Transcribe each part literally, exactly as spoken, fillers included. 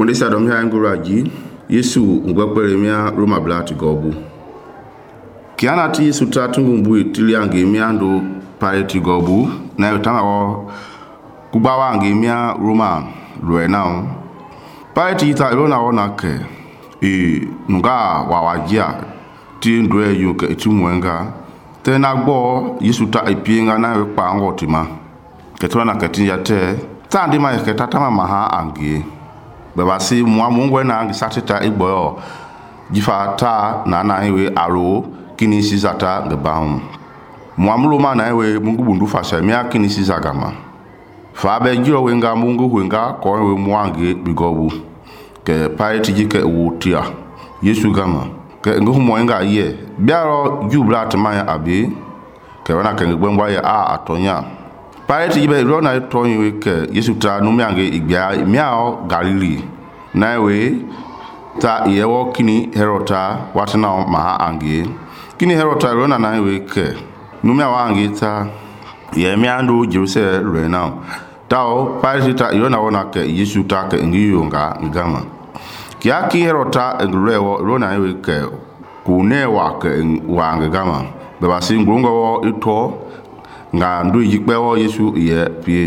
Polisi adom ya nguraji Yesu ngwapere mia Roma blati gobu. Kiana ti Yesu tatungu mbu itili ange mia ndo pareti gobu na yotanga o kubawa ange mia Roma lwe nao. Pareti ita ilona ona ke e nga wawajia ti ndwe yuke itimwenga tena gbo Yesu ta ipienga na wekpa ngotima ketwana katinja te tandi ma ketatama maha ange baba si mwa mungwe na angi satita igboyo jifa ta na na iwe aro kini sizata ngebahum mwa muloma na iwe mungu bundu fasha mi akini sizagama fa be jiro wenga mungu wenga ko we mwange bigobu ke parity jike wutia Yesu gama ke ngo mwenga ye biaro jubla atmaya abi ke wana ke ngwengwa ye a atonya parity jibe rona tonyi ke Yesu ta numiange igbia miao Galili na we ta yewo kini herota watna ma ange kini herota rona na we ke numia wange ta ye miando Jerusalem rena tao parity ta rona wona ke Yesu ta ke ngiyonga ngama kia ki herota ngrewo rona we ke kunewa ke wange gama beba singrongo ito nga ndu yikpewo Yesu ye pie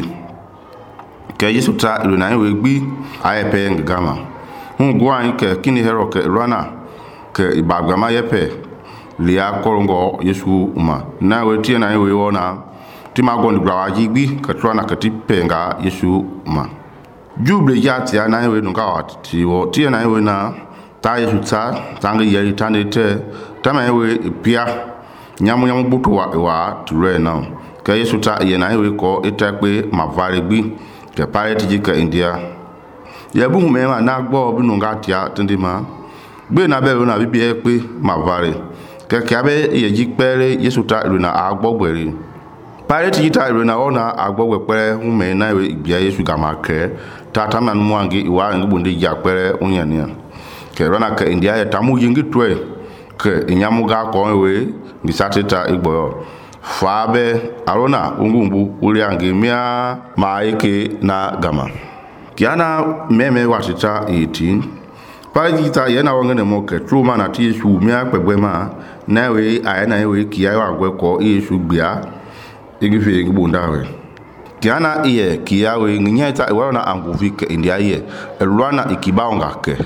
ke Yesu ta rona we gbi ayepe ngama hungu an ke kini hero ke rona ke ibagama yepe lia korongo Yesu uma na we tie na we wona timagon grawaji gbi ke trona ke tipenga Yesu uma juble yati na we nunga wati wo tie na we na ta Yesu ta tanga yeri tanete tama we pia nyamu nyamu butu wa wa ture na ke Yesu ta ye na we ko etakpe mavare gbi ke parity jika India ye bu me ma na gbo binu nga tia tindima gbe na be na bibi e pe mavare ke ke abe ye jipere Yesu ta runa agbogbere parity jita runa ona agbogbe hu me na we bia Yesu gama ke tata man muangi iwa ngbu ndi japere unyania ke rona ke India ye tamu yingi twe ke inyamu ga ko we ni satita igbo fabe arona ungumbu uri ange mia maike na gama kiana meme watita eighteen parajita yena wangene moke truma na ti Yesu mia pegbema na we ayena we kiya wa gwe ko Yesu gbia igife ngibundawe kiana iye kiya we nyeta wana anguvike India ye elwana ikibaonga ke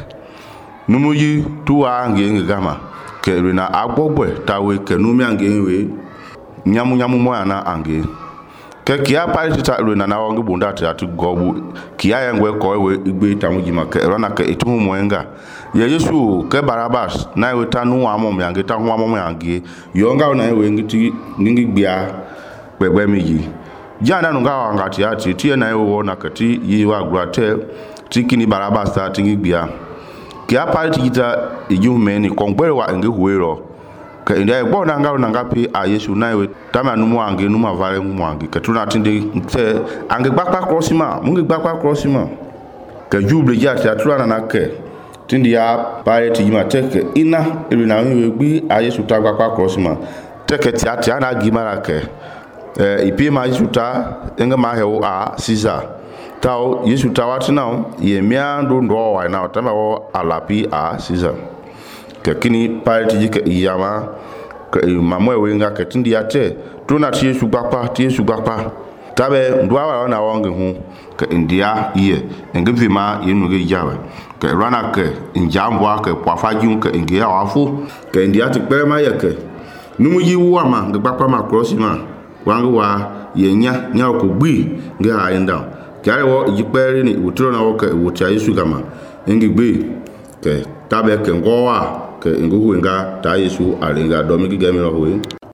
numuyi tuwa nge gama ke rina agbogbe tawe ke numi ange we nyamu nyamu moya na ange ke kia parity ta rina na wangi bunda ta tu gobu kia yangwe ko we igbe tamuji make rona ke etumu mwenga ye Yesu ke Barabas na we tanu amom yange ta hu amom yange yonga na we ngiti ngingi bia gbegbe miji jana nunga wanga ti ati tie na we wona kati yi wa grate tikini Barabas ta tingi bia kia parity kita ijume ni kongbere wa nge huero ke inda egbo na ngaro na ngapi a Yesu na we tama numu ange numu avare numu ange ke tuna tinde te ange gbakpa crossima mungi gbakpa crossima ke juble ja ti atura na ke tindi ya parity jima teke ina eri na we gbi a Yesu ta gbakpa crossima teke ti ati ana gimara ke eh ipi ma Yesu ta enga ma hewo a Caesar tao Yesu ta watina ye mia ndo ndo wa na tama wo alapi a Caesar ke kini parity jike iyama ke mamwe wenga ke tindi ate tuna ti Yesu gbapa ti Yesu gbapa tabe ndwa wa na wonge hu ke India ye ngevi ma yenu ge jawe ke rana ke njambwa ke pwafaji ke ngia wafu ke India ti pere ma ye ke numu yi wa ma gbapa ma cross ma wangu wa yenya nya ko gbi nge ha enda kare wo jipere ni utro na wo ke wutia Yesu gama ngi gbi ke tabe ke ngowa ke nguhu nga ta Yesu alinga domi ki gemiro we